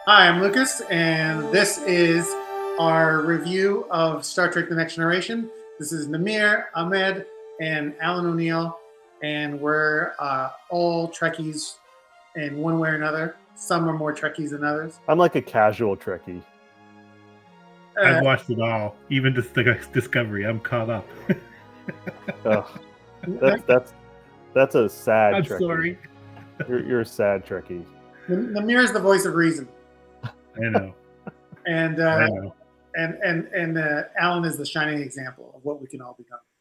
Hi, I'm Lucas, and this is our review of Star Trek The Next Generation. This is Namir, Ahmed, and Alan O'Neill, and we're all Trekkies in one way or another. Some are more Trekkies than others. I'm like a casual Trekkie. I've watched it all, even Discovery. I'm caught up. That's a sad I'm Trekkie. sorry. You're a sad Trekkie. Namir is the voice of reason. I know. And I know. and Alan is the shining example of what we can all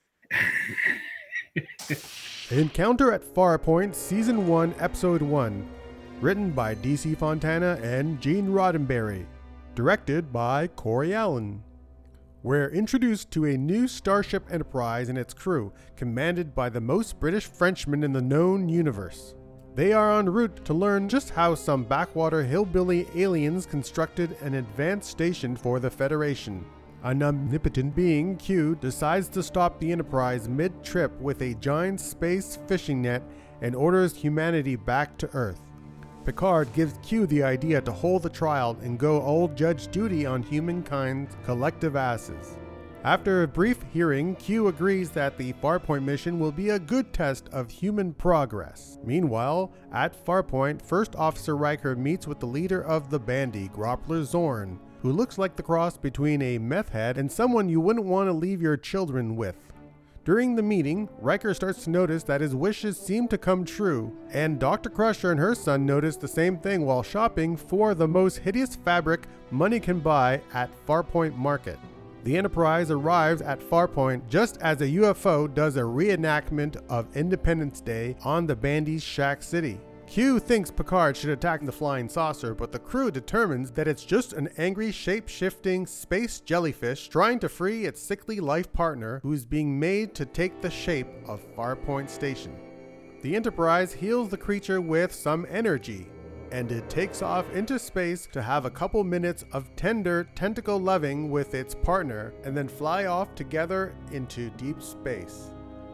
become. Encounter at Farpoint, Season 1, Episode 1. Written by D.C. Fontana and Gene Roddenberry. Directed by Corey Allen. We're introduced to a new Starship Enterprise and its crew, commanded by the most British Frenchmen in the known universe. They are en route to learn just how some backwater hillbilly aliens constructed an advanced station for the Federation. An omnipotent being, Q, decides to stop the Enterprise mid-trip with a giant space fishing net and orders humanity back to Earth. Picard gives Q the idea to hold the trial and go old Judge Judy on humankind's collective asses. After a brief hearing, Q agrees that the Farpoint mission will be a good test of human progress. Meanwhile, at Farpoint, First Officer Riker meets with the leader of the Bandy, Groppler Zorn, who looks like the cross between a meth head and someone you wouldn't want to leave your children with. During the meeting, Riker starts to notice that his wishes seem to come true, and Dr. Crusher and her son notice the same thing while shopping for the most hideous fabric money can buy at Farpoint Market. The Enterprise arrives at Farpoint just as a UFO does a reenactment of Independence Day on the Bandy's Shack City. Q thinks Picard should attack the flying saucer, but the crew determines that it's just an angry, shape-shifting space jellyfish trying to free its sickly life partner who's being made to take the shape of Farpoint Station. The Enterprise heals the creature with some energy, and it takes off into space to have a couple minutes of tender tentacle loving with its partner and then fly off together into deep space.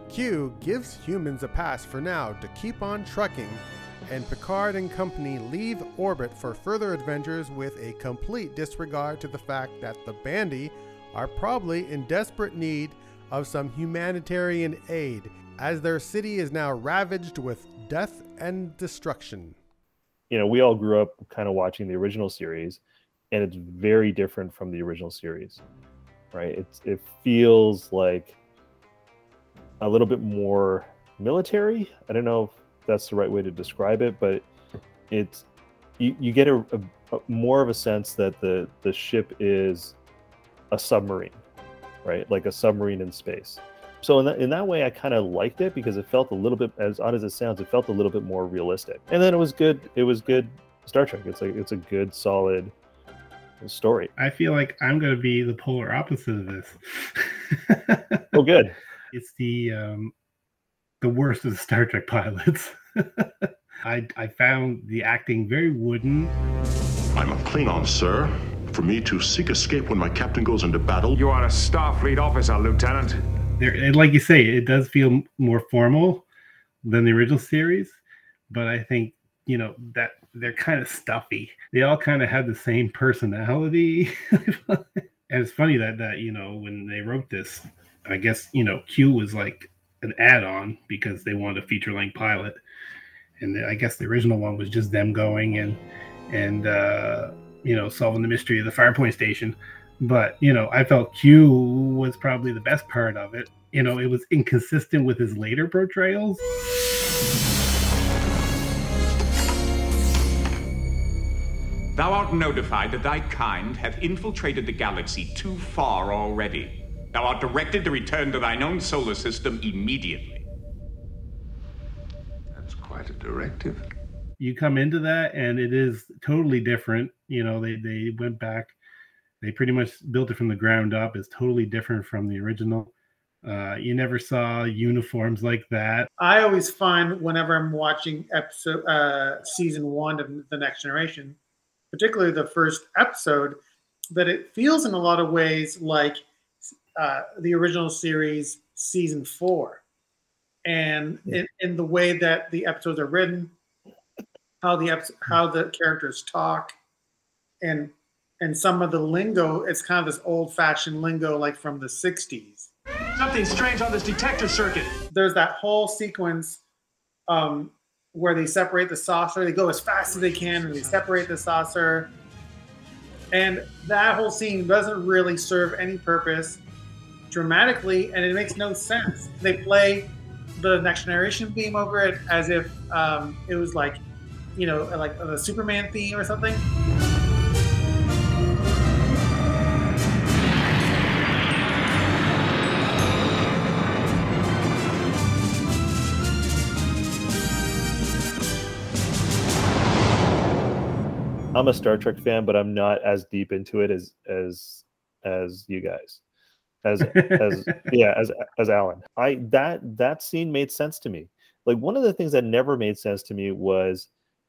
Q gives humans a pass for now to keep on trucking, and Picard and company leave orbit for further adventures with a complete disregard to the fact that the Bandy are probably in desperate need of some humanitarian aid, as their city is now ravaged with death and destruction. You know, we all grew up kind of watching the original series, and it's very different from the original series, right? It feels like a little bit more military. I don't know if that's the right way to describe it, but it's you get a more of a sense that the ship is a submarine, right? Like a submarine in space. So in that way, I kind of liked it because it felt a little bit, as odd as it sounds, it felt a little bit more realistic. And then it was good. It was good Star Trek. It's a good, solid story. I feel like I'm going to be the polar opposite of this. Oh, good. It's the worst of the Star Trek pilots. I found the acting very wooden. I'm a Klingon, sir. For me to seek escape when my captain goes into battle. You are a Starfleet officer, Lieutenant. And like you say, it does feel more formal than the original series, but I think, you know, that they're kind of stuffy. They all kind of have the same personality. And it's funny that, you know, when they wrote this, I guess, you know, Q was like an add-on because they wanted a feature-length pilot. And I guess the original one was just them going and you know, solving the mystery of the Farpoint Station. But, you know, I felt Q was probably the best part of it. You know, it was inconsistent with his later portrayals. Thou art notified that thy kind hath infiltrated the galaxy too far already. Thou art directed to return to thine own solar system immediately. That's quite a directive. You come into that and it is totally different. You know, they went back. They pretty much built it from the ground up. It's totally different from the original. You never saw uniforms like that. I always find whenever I'm watching season 1 of The Next Generation, particularly the first episode, that it feels in a lot of ways like the original series season 4. And in the way that the episodes are written, how the characters talk, and some of the lingo, it's kind of this old-fashioned lingo like from the 60s. Something strange on this detector circuit. There's that whole sequence where they separate the saucer. They go as fast as they can and they separate the saucer. And that whole scene doesn't really serve any purpose dramatically, and it makes no sense. They play the Next Generation theme over it as if it was like, you know, like the Superman theme or something. I'm a Star Trek fan, but I'm not as deep into it as you guys, as Alan. That scene made sense to me. Like, one of the things that never made sense to me was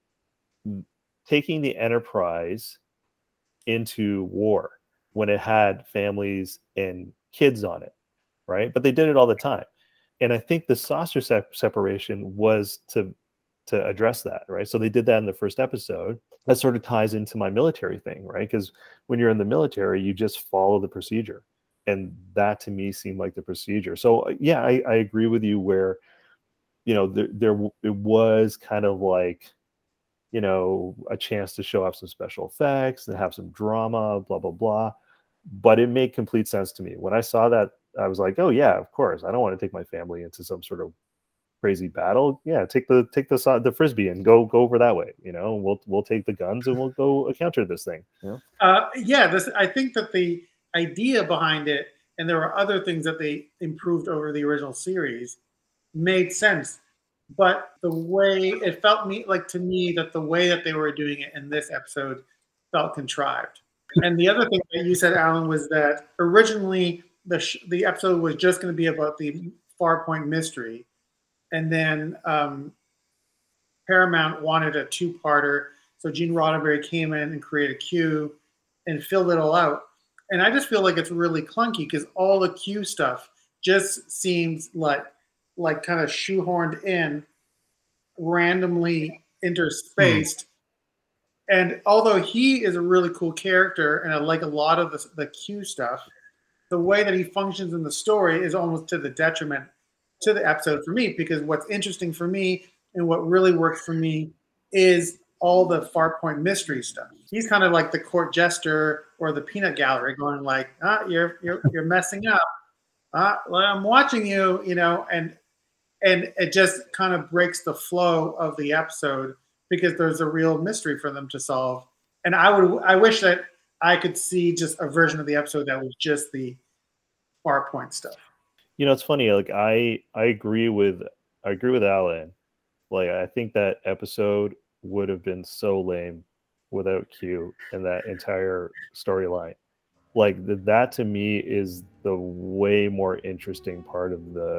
taking the Enterprise into war when it had families and kids on it, right? But they did it all the time, and I think the saucer separation was to address that, right? So they did that in the first episode. That sort of ties into my military thing, right? Because when you're in the military, you just follow the procedure, and that to me seemed like the procedure. So yeah, I agree with you where, you know, it was kind of like, you know, a chance to show off some special effects and have some drama, blah blah blah. But it made complete sense to me when I saw that. I was like, oh yeah, of course. I don't want to take my family into some sort of crazy battle. Yeah, take the frisbee and go over that way. You know, we'll take the guns and we'll go counter this thing. You know? I think that the idea behind it, and there were other things that they improved over the original series, made sense. But the way it felt to me that the way that they were doing it in this episode felt contrived. And the other thing that you said, Alan, was that originally the episode was just going to be about the Farpoint mystery. And then Paramount wanted a two-parter. So Gene Roddenberry came in and created Q and filled it all out. And I just feel like it's really clunky because all the Q stuff just seems like kind of shoehorned in, randomly interspaced. And although he is a really cool character and I like a lot of the Q stuff, the way that he functions in the story is almost to the detriment to the episode for me, because what's interesting for me and what really works for me is all the Farpoint mystery stuff. He's kind of like the court jester or the peanut gallery, going like, you're messing up. Well, I'm watching you, you know, and it just kind of breaks the flow of the episode because there's a real mystery for them to solve. And I wish that I could see just a version of the episode that was just the Farpoint stuff. You know, it's funny. Like I agree with Alan. Like I think that episode would have been so lame without Q and that entire storyline. Like that to me is the way more interesting part of the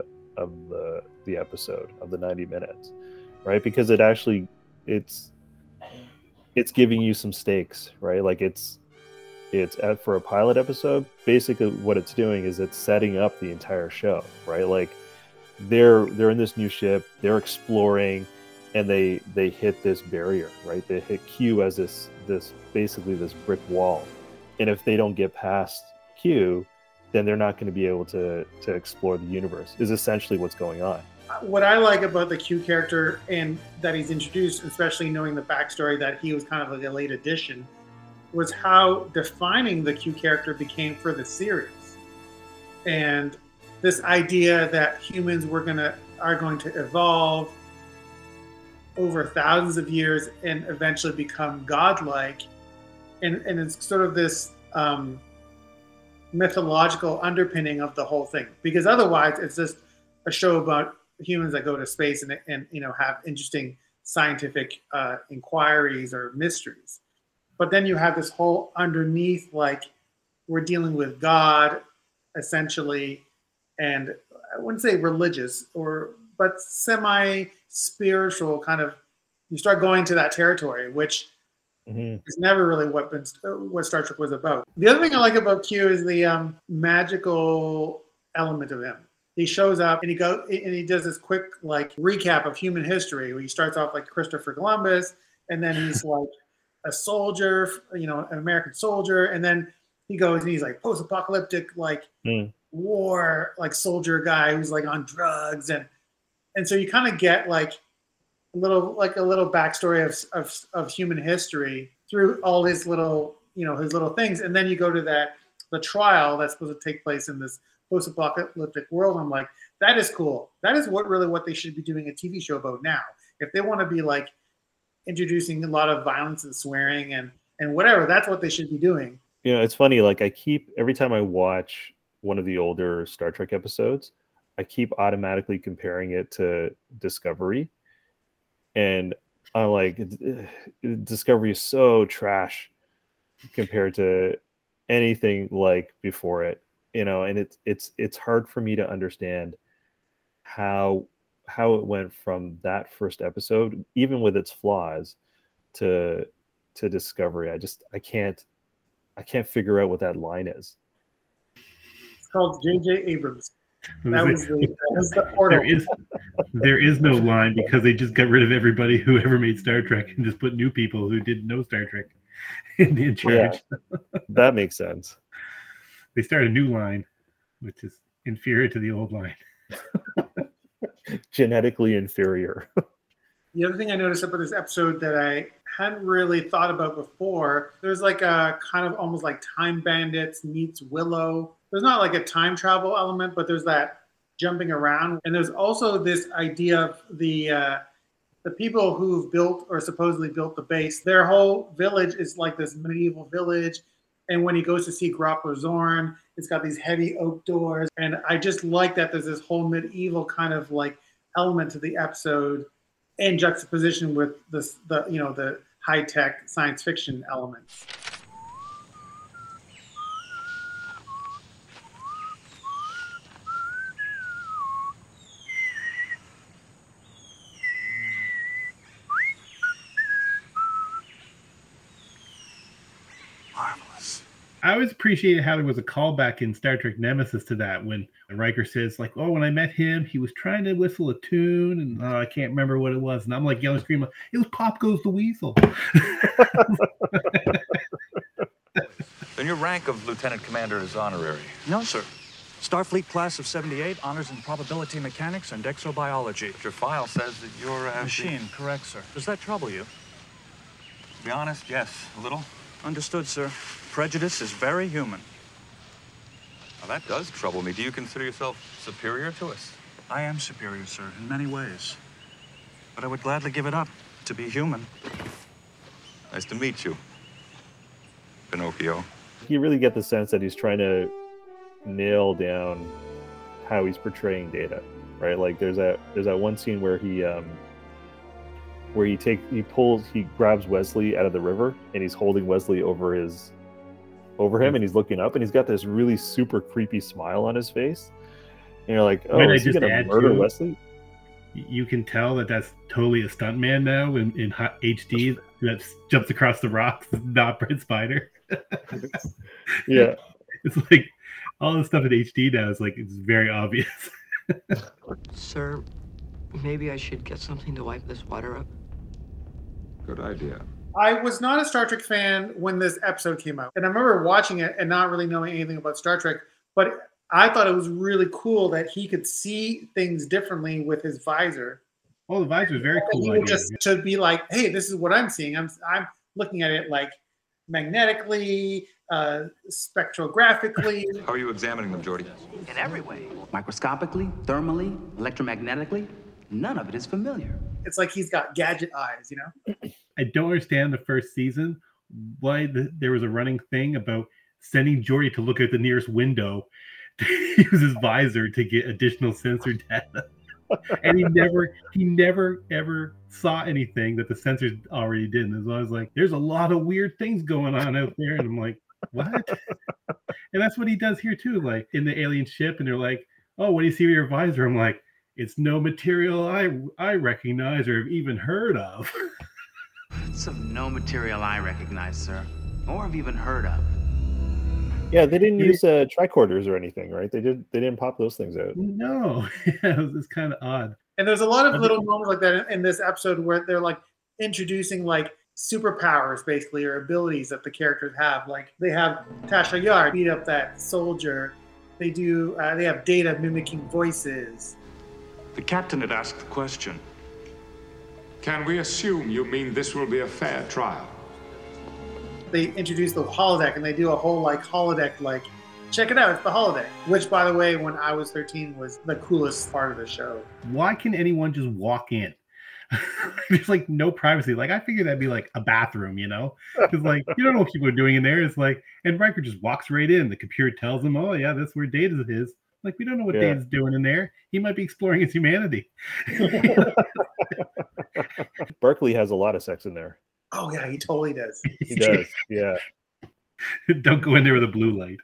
episode of the 90 minutes, right? Because it actually it's giving you some stakes, right? Like it's for a pilot episode, basically what it's doing is it's setting up the entire show, right? Like they're in this new ship, they're exploring, and they hit this barrier, right? They hit Q as this basically this brick wall, and if they don't get past Q, then they're not going to be able to explore the universe. Is essentially what's going on. What I like about the Q character and that he's introduced, especially knowing the backstory that he was kind of like a late addition, was how defining the Q character became for the series. And this idea that humans are going to evolve over thousands of years and eventually become godlike. And it's sort of this mythological underpinning of the whole thing. Because otherwise it's just a show about humans that go to space and you know, have interesting scientific inquiries or mysteries. But then you have this whole underneath, like we're dealing with God, essentially, and I wouldn't say religious, but semi-spiritual kind of. You start going to that territory, which is never really what Star Trek was about. The other thing I like about Q is the magical element of him. He shows up and he does this quick like recap of human history. Where he starts off like Christopher Columbus, and then he's like a soldier, you know, an American soldier, and then he goes and he's like post-apocalyptic, like war, like soldier guy who's like on drugs, and so you kind of get like a little backstory of human history through all his little, you know, his little things, and then you go to the trial that's supposed to take place in this post-apocalyptic world. I'm like, that is cool. That is what they should be doing a TV show about now. If they want to be like introducing a lot of violence and swearing and whatever, that's what they should be doing. You know, it's funny, like every time I watch one of the older Star Trek episodes, I keep automatically comparing it to Discovery. And I'm like, Discovery is so trash compared to anything like before it, you know, and it's hard for me to understand how it went from that first episode, even with its flaws, to Discovery. I can't figure out what that line is. It's called J.J. Abrams. That was the order. There is no line because they just got rid of everybody who ever made Star Trek and just put new people who didn't know Star Trek in charge. Yeah, that makes sense. They start a new line, which is inferior to the old line. Genetically inferior. The other thing I noticed about this episode that I hadn't really thought about before, there's like a kind of almost like Time Bandits meets Willow. There's not like a time travel element, but there's that jumping around. And there's also this idea of the people who've built or supposedly built the base. Their whole village is like this medieval village. And when he goes to see Groppler Zorn, it's got these heavy oak doors. And I just like that there's this whole medieval kind of like element to the episode in juxtaposition with the high-tech science fiction elements. I always appreciated how there was a callback in Star Trek Nemesis to that when Riker says, like, oh, when I met him, he was trying to whistle a tune, and I can't remember what it was. And I'm like yelling, screaming, it was Pop Goes the Weasel. Then your rank of lieutenant commander is honorary. No, sir. Starfleet class of 78, honors in probability mechanics and exobiology. But your file says that you're machine, correct, sir. Does that trouble you? To be honest, yes, a little. Understood, sir. Prejudice is very human. Now, that does trouble me. Do you consider yourself superior to us? I am superior, sir, in many ways. But I would gladly give it up to be human. Nice to meet you, Pinocchio. You really get the sense that he's trying to nail down how he's portraying Data, right? Like there's that one scene where he grabs Wesley out of the river and he's holding Wesley over him and he's looking up and he's got this really super creepy smile on his face. And you're like, oh, is he gonna murder Wesley? You can tell that that's totally a stuntman now in HD that jumps across the rocks, not Brent Spiner. Yeah. It's like all the stuff in HD now is like, it's very obvious. Sir, maybe I should get something to wipe this water up. Good idea. I was not a Star Trek fan when this episode came out. And I remember watching it and not really knowing anything about Star Trek, but I thought it was really cool that he could see things differently with his visor. Oh, the visor is very cool. Just to be like, hey, this is what I'm seeing. I'm looking at it like magnetically, spectrographically. How are you examining them, Geordi? In every way. Microscopically, thermally, electromagnetically. None of it is familiar. It's like he's got gadget eyes, you know? I don't understand the first season why there was a running thing about sending Geordi to look at the nearest window to use his visor to get additional sensor data. And he never ever saw anything that the sensors already did. And so I was like, there's a lot of weird things going on out there. And I'm like, what? And that's what he does here too. Like in the alien ship, and they're like, oh, what do you see with your visor? I'm like, it's no material I recognize or have even heard of. It's of no material I recognize, sir, or have even heard of. Yeah, they didn't use tricorders or anything, right? They didn't pop those things out. No, yeah, it was kind of odd. And there's a lot of little moments like that in this episode where they're like introducing like superpowers, basically, or abilities that the characters have. Like they have Tasha Yar beat up that soldier. They do. They have Data mimicking voices. The captain had asked the question. Can we assume you mean this will be a fair trial? They introduce the holodeck, and they do a whole like holodeck, like check it out, it's the holodeck. Which, by the way, when I was 13, was the coolest part of the show. Why can anyone just walk in? There's like no privacy. Like I figured that'd be like a bathroom, you know? Because like you don't know what people are doing in there. It's like, and Riker just walks right in. The computer tells him, "Oh yeah, that's where Data is." Like we don't know what Data's doing in there. He might be exploring his humanity. Berkeley has a lot of sex in there. Oh yeah, he totally does. He does. Yeah. Don't go in there with a blue light.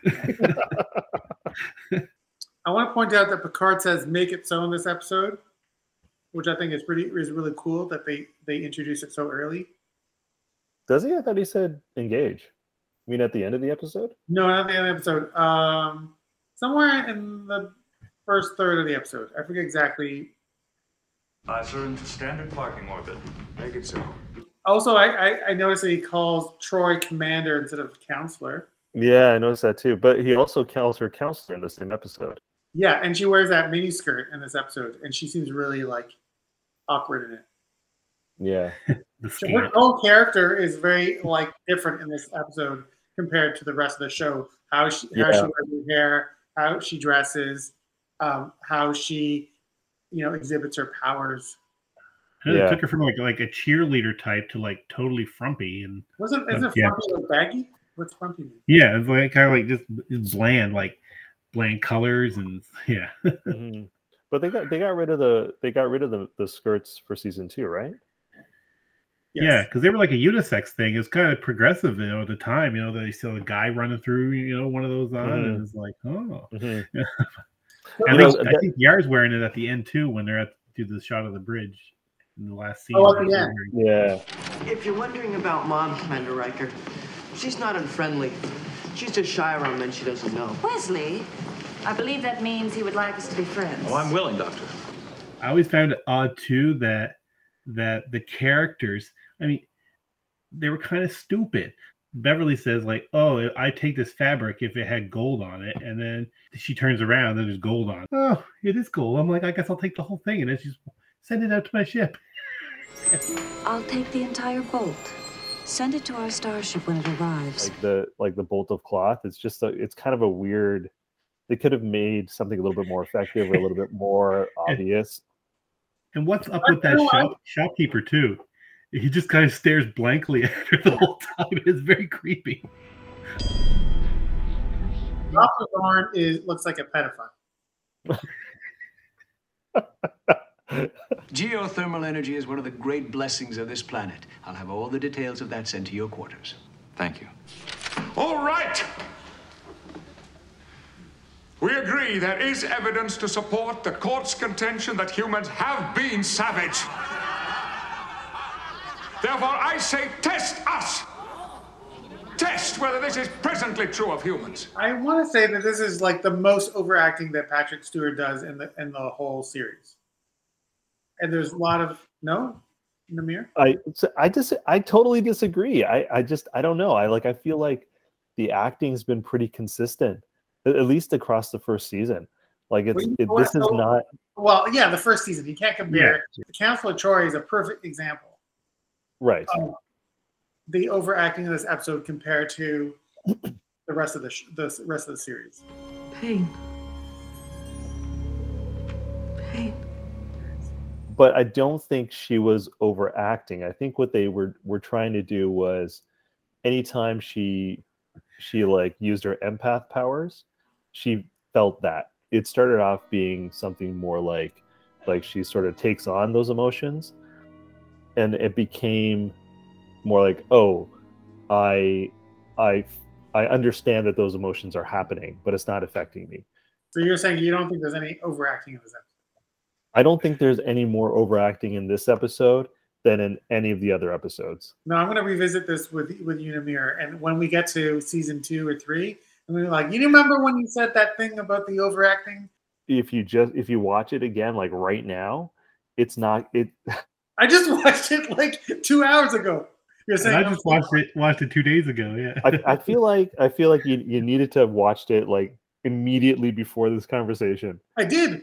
I want to point out that Picard says "make it so" in this episode, which I think is really cool that they introduce it so early. Does he? I thought he said engage. You mean at the end of the episode? No, not at the end of the episode. Somewhere in the first third of the episode. I forget exactly. Eyes are into standard parking orbit. Make it so. Also, I noticed that he calls Troy Commander instead of Counselor. Yeah, I noticed that too. But he also calls her Counselor in the same episode. Yeah, and she wears that mini skirt in this episode, and she seems really like awkward in it. Yeah. Her whole character is very like different in this episode compared to the rest of the show. How she wears her hair, how she dresses, how she exhibits her powers. It took her from like a cheerleader type to like totally frumpy and isn't frumpy like baggy? What's frumpy mean? Yeah, it's like kind of like just bland, like bland colors and yeah. Mm-hmm. But they got rid of the skirts for season 2, right? Yes. Yeah, because they were like a unisex thing. It's kind of progressive, at the time. That you saw a guy running through, one of those on, and it's like, oh. Mm-hmm. And I think Yar's wearing it at the end too when they're do the shot of the bridge in the last scene. Oh, yeah. Yeah. If you're wondering about Mom, Commander Riker, she's not unfriendly. She's just shy around men she doesn't know. Wesley, I believe that means he would like us to be friends. Oh, I'm willing, Doctor. I always found it odd too that the characters, I mean, they were kind of stupid. Beverly says like, "Oh, I take this fabric if it had gold on it," and then she turns around and there's gold on it. Oh, it is gold. I'm like, I guess I'll take the whole thing, and then she's send it out to my ship. I'll take the entire bolt. Send it to our starship when it arrives. Like the bolt of cloth. It's just it's kind of a weird. They could have made something a little bit more effective or a little bit more obvious. And what's up with that shopkeeper too? He just kind of stares blankly at her the whole time. It's very creepy. Dr. Thorne looks like a pedophile. Geothermal energy is one of the great blessings of this planet. I'll have all the details of that sent to your quarters. Thank you. All right. We agree there is evidence to support the court's contention that humans have been savage. Therefore, I say test us. Test whether this is presently true of humans. I want to say that this is like the most overacting that Patrick Stewart does in the whole series. And there's a lot of Namir? I totally disagree. I don't know. I feel like the acting's been pretty consistent, at least across the first season. Like this is not. Well, yeah, the first season you can't compare. Yeah. The Counselor Troy is a perfect example. Right. The overacting of this episode compared to the rest of the series. Pain. But I don't think she was overacting. I think what they were trying to do was, anytime she like used her empath powers, she felt that. It started off being something more like she sort of takes on those emotions, and it became more like, oh, I understand that those emotions are happening, but it's not affecting me. So you're saying you don't think there's any overacting in this episode? I don't think there's any more overacting in this episode than in any of the other episodes. No, I'm going to revisit this with you, Namir, and when we get to season 2 or 3, and we're like, you remember when you said that thing about the overacting? If you watch it again, like right now, it's not it. I just watched it like 2 hours ago. You're And saying I just watched it 2 days ago. Yeah. I feel like you needed to have watched it like immediately before this conversation. I did.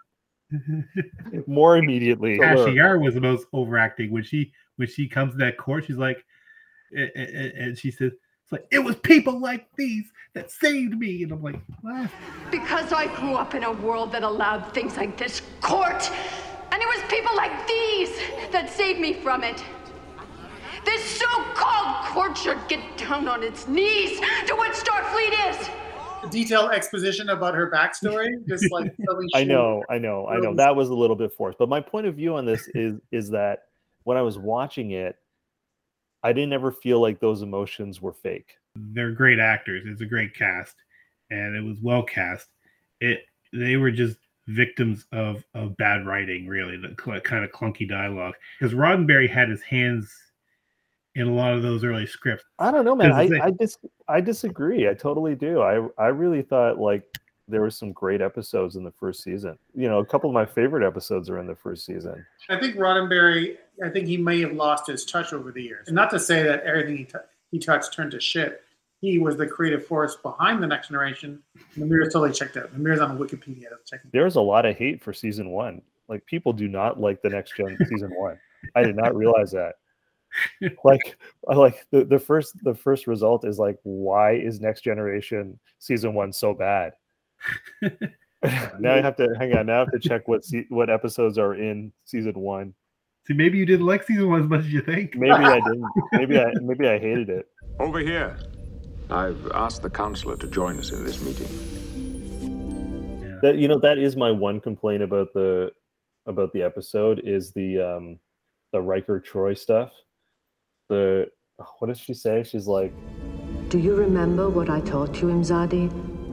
More immediately. Ashley Yar was the most overacting when she comes to that court. She's like, and she says, "It's like it was people like these that saved me." And I'm like, what? Because I grew up in a world that allowed things like this court, and it was people like these that saved me from it. This so-called court should get down on its knees to what Starfleet is. Detailed exposition about her backstory, just like I know. That was a little bit forced. But my point of view on this is that when I was watching it, I didn't ever feel like those emotions were fake. They're great actors. It's a great cast, and it was well cast. They were just victims of bad writing, really, the kind of clunky dialogue. Because Roddenberry had his hands in a lot of those early scripts. I don't know, man. I disagree. I totally do. I really thought like there were some great episodes in the first season. You know, a couple of my favorite episodes are in the first season. I think Roddenberry, he may have lost his touch over the years. And not to say that everything he touched turned to shit. He was the creative force behind The Next Generation. Namir's totally checked out. Namir's on Wikipedia. There's a lot of hate for season 1. Like people do not like The Next Gen season 1. I did not realize that. Like the first result is like, why is Next Generation season 1 so bad? Now I have to hang on. Now I have to check what episodes are in season 1. See, maybe you didn't like season 1 as much as you think. Maybe I didn't. Maybe I hated it. Over here. I've asked the counselor to join us in this meeting. That is my one complaint about the episode is the Riker Troy stuff. What does she say? She's like, "Do you remember what I taught you, Imzadi?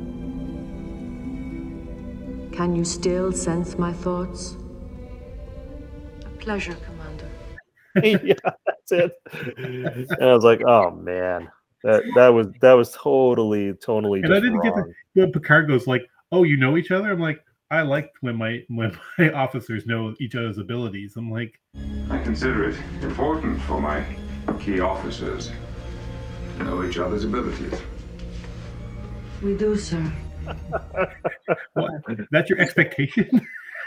Can you still sense my thoughts?" A pleasure, Commander. Yeah, that's it. And I was like, oh man, that was totally tonally. And I didn't get when Picard goes like, "Oh, you know each other?" I'm like, I like when my officers know each other's abilities. I'm like, I consider it important for my key officers to know each other's abilities. We do, sir. What? That's your expectation?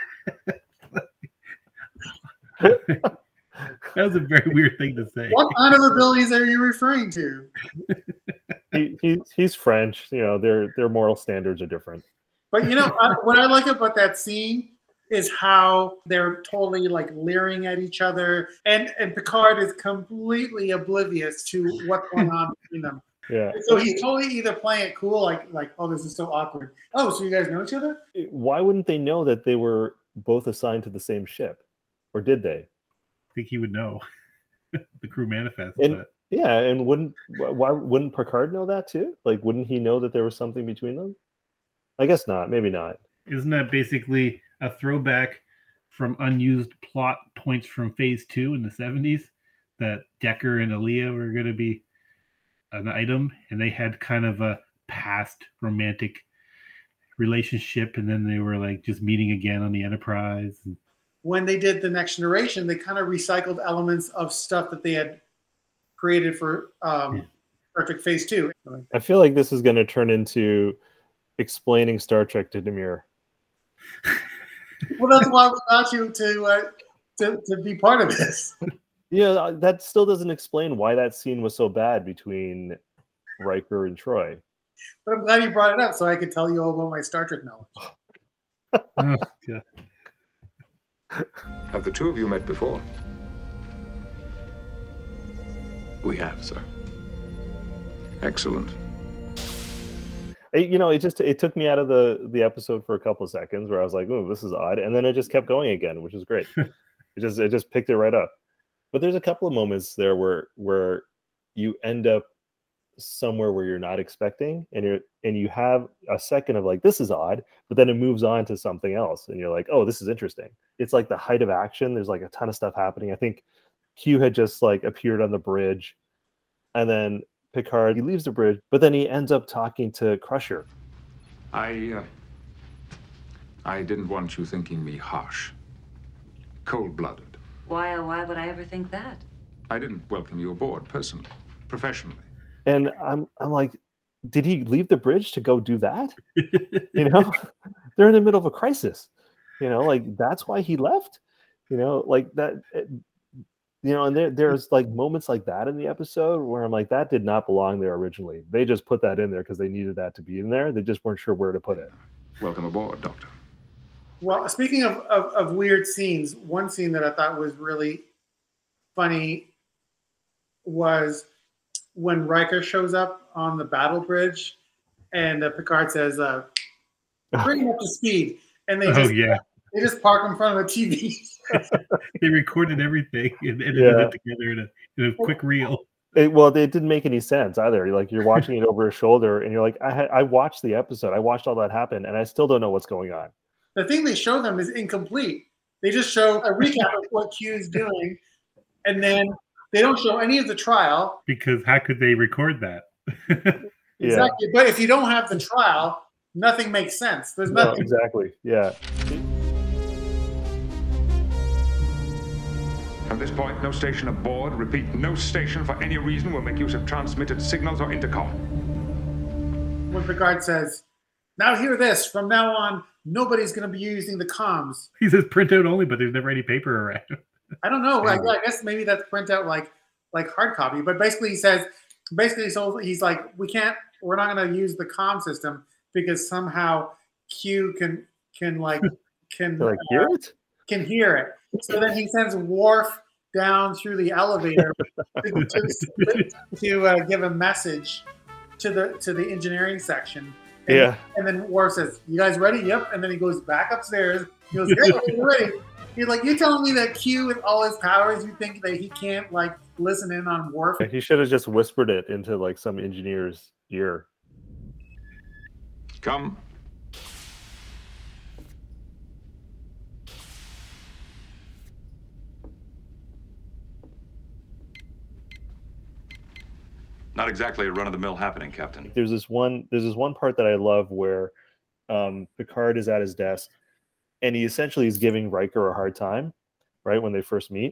That was a very weird thing to say. What kind of abilities are you referring to? He's French. You know, their moral standards are different. But what I like about that scene is how they're totally like leering at each other, and Picard is completely oblivious to what's going on between them. Yeah. So he's totally either playing it cool, like, oh, this is so awkward. Oh, so you guys know each other? Why wouldn't they know that they were both assigned to the same ship, or did they? I think he would know. The crew manifest. Yeah, and why wouldn't Picard know that too? Like, wouldn't he know that there was something between them? I guess not. Maybe not. Isn't that basically a throwback from unused plot points from Phase 2 in the 70s? That Decker and Aaliyah were going to be an item, and they had kind of a past romantic relationship, and then they were like just meeting again on the Enterprise. When they did The Next Generation, they kind of recycled elements of stuff that they had created for Star Trek Phase 2. I feel like this is going to turn into explaining Star Trek to Demir. Well, that's why we got you to be part of this. Yeah, that still doesn't explain why that scene was so bad between Riker and Troy. But I'm glad you brought it up so I could tell you all about my Star Trek knowledge. Oh, yeah. Have the two of you met before? We have, sir. Excellent. It took me out of the episode for a couple of seconds where I was like, oh, this is odd. And then it just kept going again, which is great. it just picked it right up. But there's a couple of moments there where you end up somewhere where you're not expecting, and you have a second of like, this is odd, but then it moves on to something else, and you're like, oh, this is interesting. It's like the height of action. There's like a ton of stuff happening. I think Q had just like appeared on the bridge, and then Picard, he leaves the bridge, but then he ends up talking to Crusher. I didn't want you thinking me harsh, cold-blooded. Why would I ever think that? I didn't welcome you aboard personally, professionally. And I'm like, did he leave the bridge to go do that? You know, they're in the middle of a crisis. You know, like that's why he left. You know, like that. You know, and there's like moments like that in the episode where I'm like, that did not belong there originally. They just put that in there because they needed that to be in there. They just weren't sure where to put it. Welcome aboard, Doctor. Well, speaking of weird scenes, one scene that I thought was really funny was when Riker shows up on the battle bridge and Picard says, bring him up to speed. And they just park in front of a TV. They recorded everything and edited it together in a quick reel. It didn't make any sense either. Like you're watching it over his shoulder and you're like, I watched the episode. I watched all that happen and I still don't know what's going on. The thing they show them is incomplete. They just show a recap of what Q is doing, and then they don't show any of the trial. Because how could they record that? Exactly. But if you don't have the trial, nothing makes sense. There's nothing. No, exactly. Yeah. From this point, no station aboard. Repeat, no station for any reason will make use of transmitted signals or intercom. When Picard says, now hear this, from now on, nobody's going to be using the comms. He says printout only, but there's never any paper around. I don't know. I guess maybe that's printout like hard copy. But basically he says, he's like, we're not going to use the comm system because somehow Q can hear it? Can hear it. So then he sends Worf down through the elevator to give a message to the engineering section. And then Worf says, "You guys ready?" Yep. And then he goes back upstairs. He goes, "Hey, we're ready." He's like, "You telling me that Q, with all his powers, you think that he can't like listen in on Worf?" He should have just whispered it into like some engineer's ear. Come. Not exactly a run-of-the-mill happening, Captain. There's this one part that I love where Picard is at his desk and he essentially is giving Riker a hard time, right, when they first meet.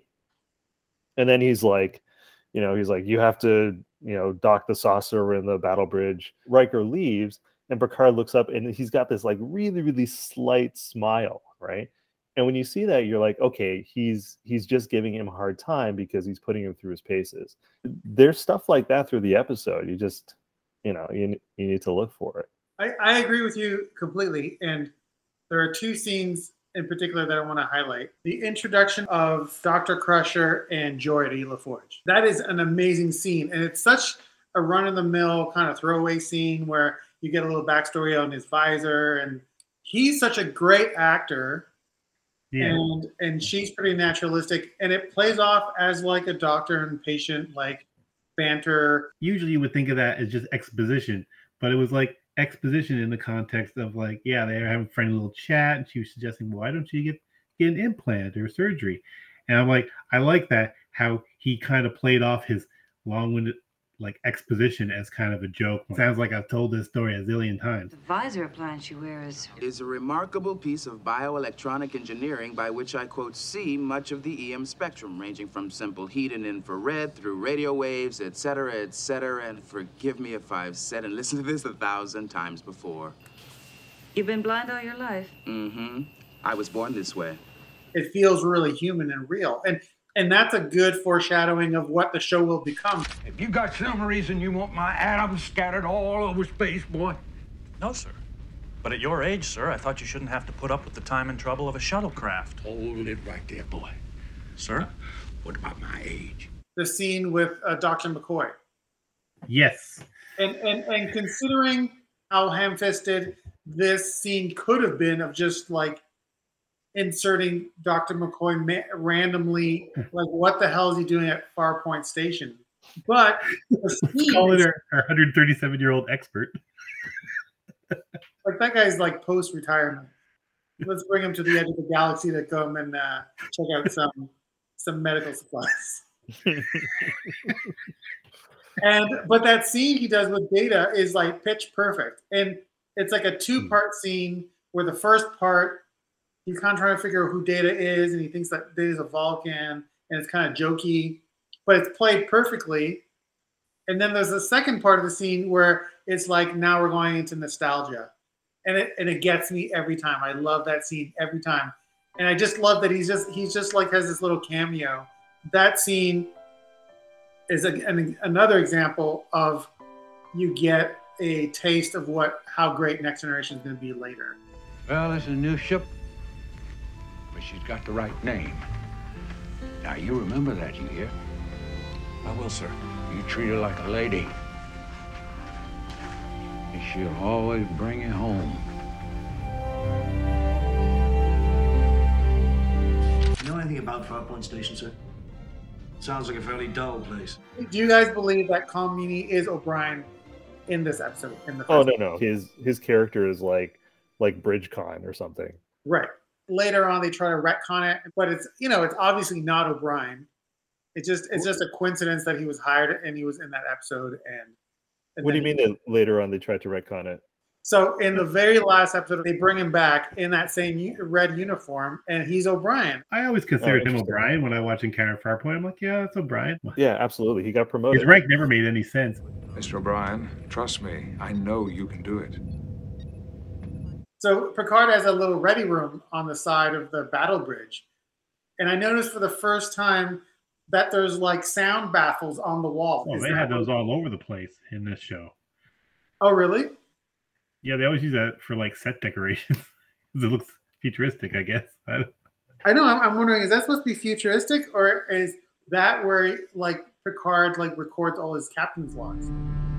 And then he's like, you have to, dock the saucer in the battle bridge. Riker leaves and Picard looks up and he's got this like really, really slight smile, right? And when you see that, you're like, okay, he's just giving him a hard time because he's putting him through his paces. There's stuff like that through the episode. You just, you need to look for it. I agree with you completely. And there are two scenes in particular that I want to highlight. The introduction of Dr. Crusher and Geordi LaForge. That is an amazing scene. And it's such a run-of-the-mill kind of throwaway scene where you get a little backstory on his visor. And he's such a great actor. Yeah. And she's pretty naturalistic, and it plays off as like a doctor and patient like banter. Usually you would think of that as just exposition, but it was like exposition in the context of like, they were having a friendly little chat, and she was suggesting, why don't you get an implant or surgery? And I'm like, I like that, how he kind of played off his long-winded like exposition as kind of a joke. Sounds like I've told this story a zillion times. The visor appliance you wear is a remarkable piece of bioelectronic engineering by which I, quote, see much of the EM spectrum, ranging from simple heat and infrared through radio waves, etc., and forgive me if I've said and listened to this 1,000 times before. You've been blind all your life. Mm-hmm. I was born this way. It feels really human and real. And that's a good foreshadowing of what the show will become. If you got some reason you want my atoms scattered all over space, boy. No, sir. But at your age, sir, I thought you shouldn't have to put up with the time and trouble of a shuttlecraft. Hold it right there, boy. Sir? What about my age? The scene with Dr. McCoy. Yes. And considering how ham-fisted this scene could have been of just like inserting Dr. McCoy randomly, like what the hell is he doing at Farpoint Station? But calling her 137-year-old expert. Like that guy's like post-retirement. Let's bring him to the edge of the galaxy to come and check out some medical supplies. But that scene he does with Data is like pitch perfect, and it's like a two-part scene where the first part he's kind of trying to figure out who Data is, and he thinks that Data's a Vulcan, and it's kind of jokey. but it's played perfectly. And then there's the second part of the scene where it's like, now we're going into nostalgia. And it gets me every time. I love that scene every time. And I just love that he's just like has this little cameo. That scene is another example of you get a taste of how great Next Generation is going to be later. Well, it's a new ship, but she's got the right name. Now, you remember that, you hear? I will, sir. You treat her like a lady, and she'll always bring you home. You know anything about Farpoint Station, sir? Sounds like a fairly dull place. Do you guys believe that Colm Meaney is O'Brien in this episode? No. His character is like BridgeCon or something. Right. Later on, they try to retcon it, but it's obviously not O'Brien. It's just a coincidence that he was hired and he was in that episode. And what do you mean that later on they tried to retcon it? So in the very last episode, they bring him back in that same red uniform, and he's O'Brien. I always considered him O'Brien when I watch Encounter Farpoint. I'm like, yeah, that's O'Brien. Yeah, absolutely. He got promoted. His rank never made any sense. Mr. O'Brien, trust me, I know you can do it. So Picard has a little ready room on the side of the battle bridge. And I noticed for the first time that there's like sound baffles on the wall. Oh, they had those all over the place in this show. Oh, really? Yeah, they always use that for like set decorations. It looks futuristic, I guess. I know. I'm wondering, is that supposed to be futuristic, or is that where like Picard like records all his captain's logs?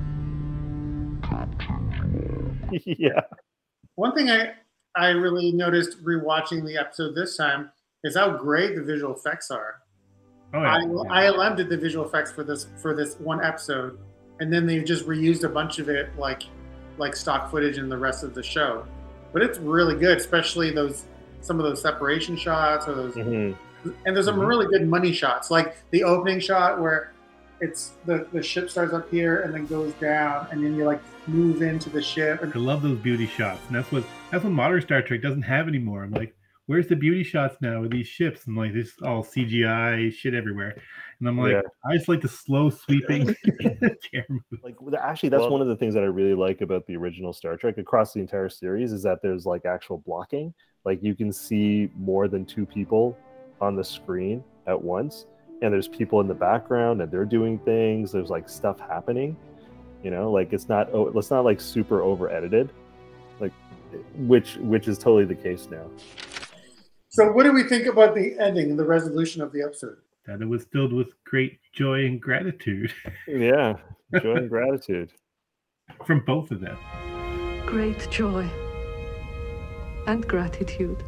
Yeah. One thing I really noticed rewatching the episode this time is how great the visual effects are. Oh, yeah. ILM did the visual effects for this one episode, and then they just reused a bunch of it like stock footage in the rest of the show. But it's really good, especially some of those separation shots or those. Mm-hmm. And there's some really good money shots, like the opening shot where it's the ship starts up here and then goes down, and then you like move into the ship. I love those beauty shots, and that's what modern Star Trek doesn't have anymore. I'm like, where's the beauty shots now with these ships? And like this all CGI shit everywhere. And I'm like, I just like the slow sweeping camera. Like actually, that's one of the things that I really like about the original Star Trek across the entire series is that there's like actual blocking. Like you can see more than two people on the screen at once, and there's people in the background and they're doing things. There's like stuff happening, like it's not like super over edited, like which is totally the case now. So what do we think about the ending and the resolution of the episode? That it was filled with great joy and gratitude. Yeah, joy and gratitude. From both of them. Great joy and gratitude.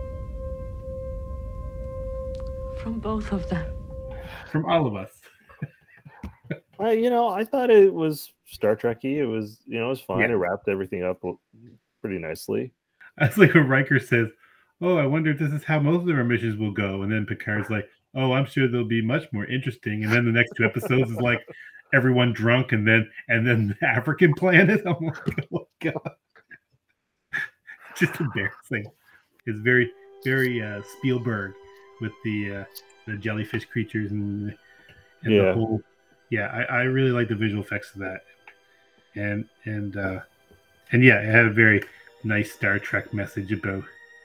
From both of them. From all of us. I thought it was Star Trek-y. It was, it was fine. Yeah. It wrapped everything up pretty nicely. That's like when Riker says, "Oh, I wonder if this is how most of our missions will go." And then Picard's like, "Oh, I'm sure they'll be much more interesting." And then the next two episodes is like everyone drunk, and then the African planet. I'm like, oh my god, just embarrassing. It's very, very Spielberg with the jellyfish creatures and the whole. Yeah, I really like the visual effects of that, and yeah, it had a very nice Star Trek message about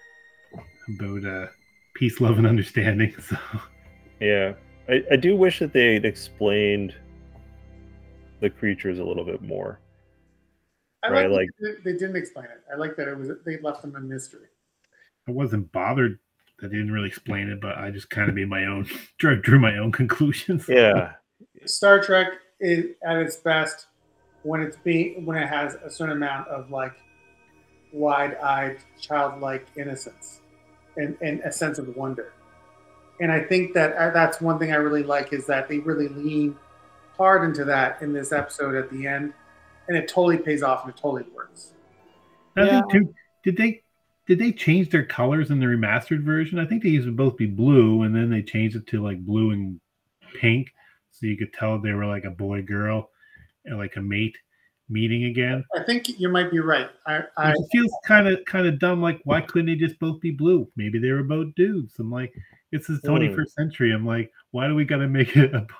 peace, love, and understanding. So yeah, I do wish that they'd explained the creatures a little bit more. I like they didn't explain it. I like that they left them a mystery. I wasn't bothered that they didn't really explain it, but I just kind of made my own drew my own conclusions. Yeah. Star Trek is at its best when it has a certain amount of like wide-eyed, childlike innocence and a sense of wonder. And I think that's one thing I really like is that they really lean hard into that in this episode at the end, and it totally pays off and it totally works. I think too, did they change their colors in the remastered version? I think they used to both be blue, and then they changed it to like blue and pink, so you could tell they were like a boy girl and like a mate meeting again. I think you might be right. It feels kind of dumb. Like, why couldn't they just both be blue? Maybe they were both dudes. I'm like, it's the 21st century. I'm like, why do we got to make it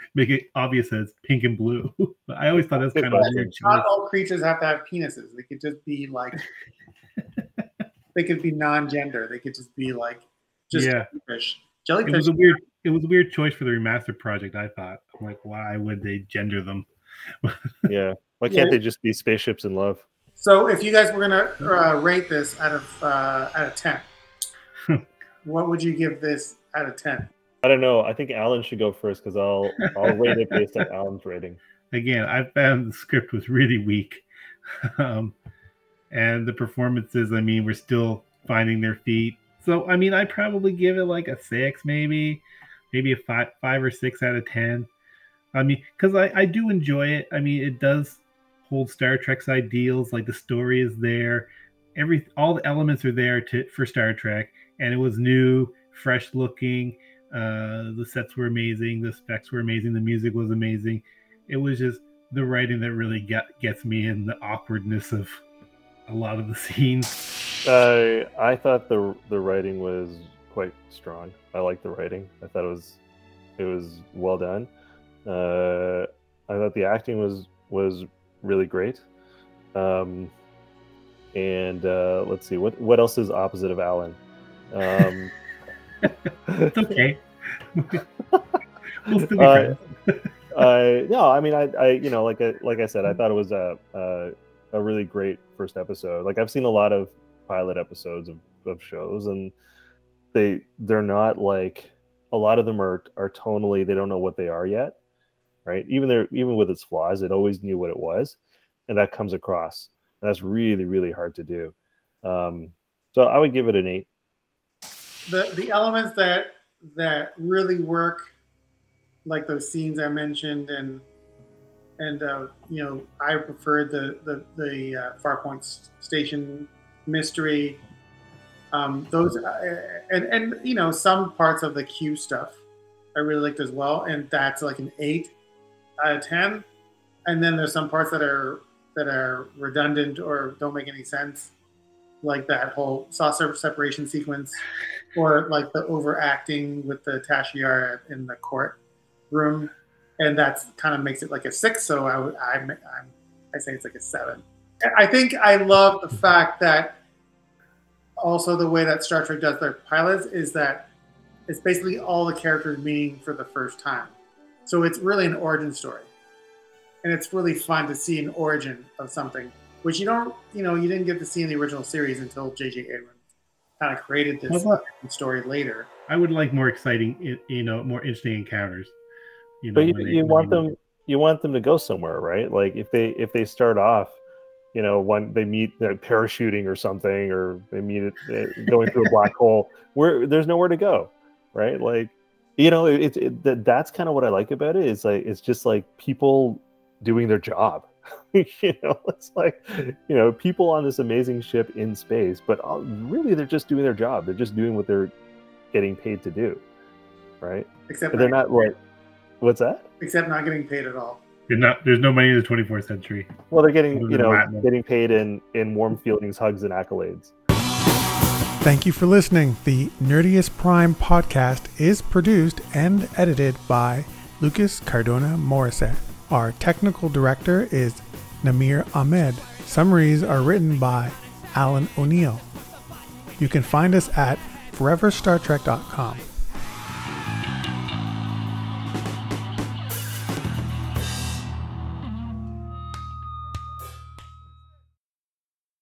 make it obvious that it's pink and blue. But I always thought that's kind of a weird choice. Not all creatures have to have penises. They could just be like, they could be non-gender. They could just be like, just jellyfish. Jellyfish. It was a weird choice for the remaster project. I thought, I'm like, why would they gender them? Yeah, why can't they just be spaceships in love? So, if you guys were gonna rate this out of 10, what would you give this out of 10? I don't know. I think Alan should go first because I'll rate it based on Alan's rating. Again, I found the script was really weak, and the performances. I mean, we're still finding their feet. So, I mean, I'd probably give it like a 6, maybe a 5 or 6 out of 10. I mean, because I do enjoy it. I mean, it does hold Star Trek's ideals. Like the story is there, all the elements are there for Star Trek, and it was new, fresh looking. The sets were amazing, the effects were amazing, the music was amazing. It was just the writing that really gets me in the awkwardness of a lot of the scenes. I thought the writing was quite strong. I liked the writing. I thought it was well done. I thought the acting was really great. And let's see, what else is opposite of Alan? It's okay. We'll still be friends. No, I mean, like I said, I thought it was a really great first episode. Like I've seen a lot of pilot episodes of shows, and they're not like, a lot of them are tonally, they don't know what they are yet, right? Even with its flaws, it always knew what it was, and that comes across. And that's really, really hard to do. So I would give it an 8. The elements that really work, like those scenes I mentioned, and I preferred the Farpoint Station mystery. Those and some parts of the Q stuff I really liked as well, and that's like an 8 out of 10. And then there's some parts that are redundant or don't make any sense, like that whole saucer separation sequence, or like the overacting with the Tashiar in the courtroom, and that's kind of makes it like a 6. So I say it's like a 7. I think I love the fact that also the way that Star Trek does their pilots is that it's basically all the characters meeting for the first time. So it's really an origin story. And it's really fun to see an origin of something, which you didn't get to see in the original series until J.J. Abrams kind of created this story later. I would like more exciting, more interesting encounters. But you want them to go somewhere, right? Like if they start off, when they meet parachuting or something, or they meet going through a black hole, where there's nowhere to go, right? Like, that's kind of what I like about it. Is like it's just like people doing their job. It's like people on this amazing ship in space, but really they're just doing their job. They're just doing what they're getting paid to do, right? Except they're not like, what's that? Except not getting paid at all. There's no money in the 24th century. Well, they're getting getting paid in warm feelings, hugs, and accolades. Thank you for listening. The Nerdiest Prime podcast is produced and edited by Lucas Cardona Morissette. Our technical director is Namir Ahmed. Summaries are written by Alan O'Neill. You can find us at foreverstartrek.com.